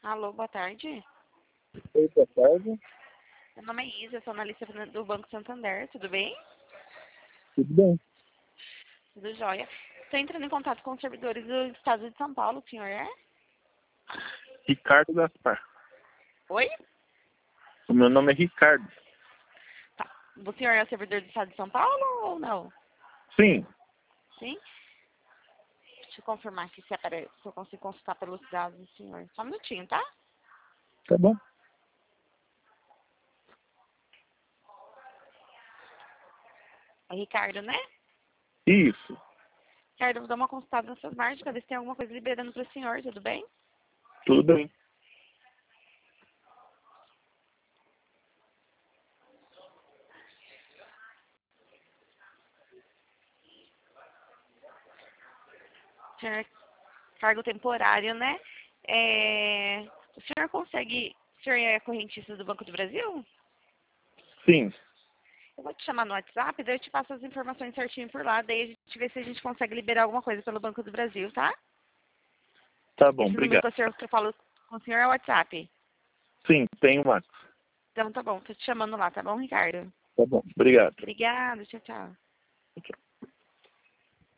Alô, boa tarde. Oi, boa tarde. Meu nome é Isa, eu sou analista do Banco Santander, tudo bem? Tudo bem? Tudo jóia. Estou entrando em contato com os servidores do estado de São Paulo, o senhor é? Ricardo Gaspar. Oi? O meu nome é Ricardo. Tá. O senhor é o servidor do estado de São Paulo ou não? Sim. Sim? Deixa eu confirmar aqui se aparece, se eu consigo consultar pelos dados do senhor. Só um minutinho, tá? Tá bom. É Ricardo, né? Isso. Ricardo, eu vou dar uma consultada nessas margens para ver se tem alguma coisa liberando para o senhor, tudo bem? Tudo bem. Senhor, cargo temporário, né? O senhor consegue... O senhor é correntista do Banco do Brasil? Sim. Eu vou te chamar no WhatsApp, daí eu te passo as informações certinho por lá, daí a gente vê se a gente consegue liberar alguma coisa pelo Banco do Brasil, tá? Tá bom, Esse número obrigado. que eu falo com o senhor é o WhatsApp. Sim, tenho mais. Então tá bom, tô te chamando lá, tá bom, Ricardo? Tá bom, obrigado. Obrigada, tchau, tchau. Tchau.